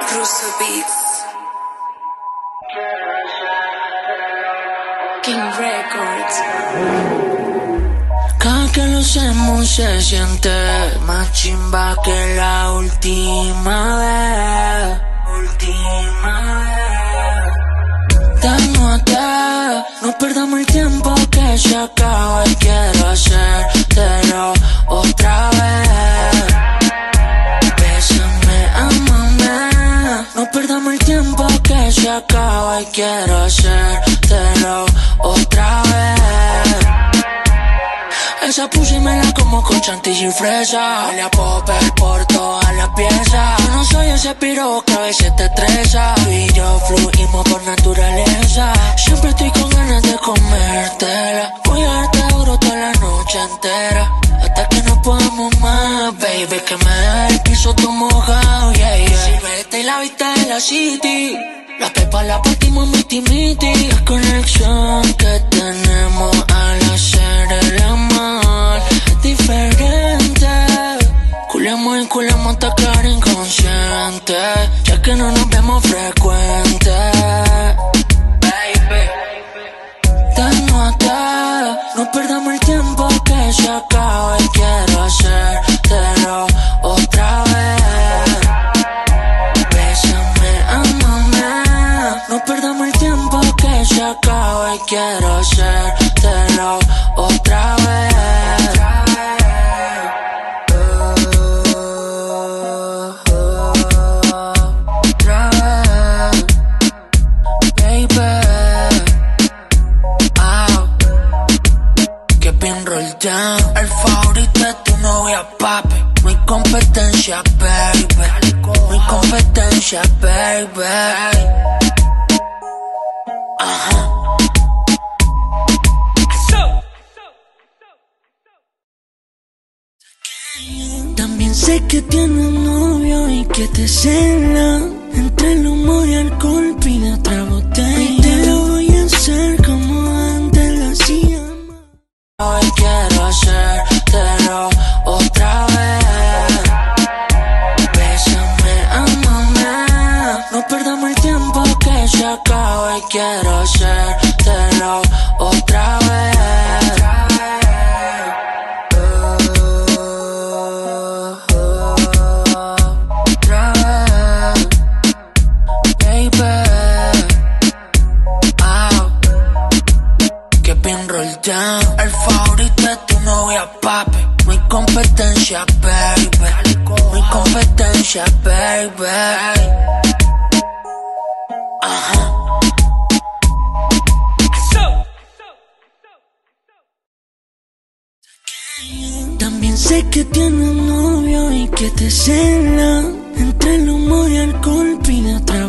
Russo Beats, King Records. Cada que lo hacemos se siente más chimba que la última vez. Dándote, no perdamos el tiempo que se acaba y quiero hacértelo otra vez. Bésame, amame, no perdamos el tiempo que se acaba y quiero hacértelo otra vez. Esa pussy me la como con chantilly y fresa. Huele a popper por todas las piezas. Yo no soy ese piro que a veces te estresa. Tú y yo fluimos por naturaleza. Siempre estoy con ganas de comértela. Voy a darte duro toda la noche entera, hasta que no podamos más, baby. Que me deje el piso todo mojado, yeah, yeah. Si vete y la vista de la city, la pepa la partimos miti-miti. La conexión que tenemos al hacer el amor es diferente. Culemos y culemos hasta quedar inconsciente, ya que no nos vemos frecuente, baby. Dándote, no perdamos el tiempo que se acaba y quiero hacértelo otra vez. Bésame, amame, no perdamos el tiempo que se acaba y quiero hacértelo otra vez. El favorito de tu novia, papi. No hay competencia, baby. No hay competencia, baby. Ajá. También sé que tienes novio y que te cela. Entre el humo y alcohol pide otra botella. Y te lo voy a hacer como antes lo hacía. Hoy quiero hacértelo otra vez. Bésame, amame, no perdamos el tiempo que se acaba y quiero hacértelo otra vez. Otra vez, baby. Que bien roll down. El favorito de tu novia, papi. No hay competencia, baby. No hay competencia, baby. Ajá. También sé que tienes novio y que te cela. Entre el humo y alcohol pide otra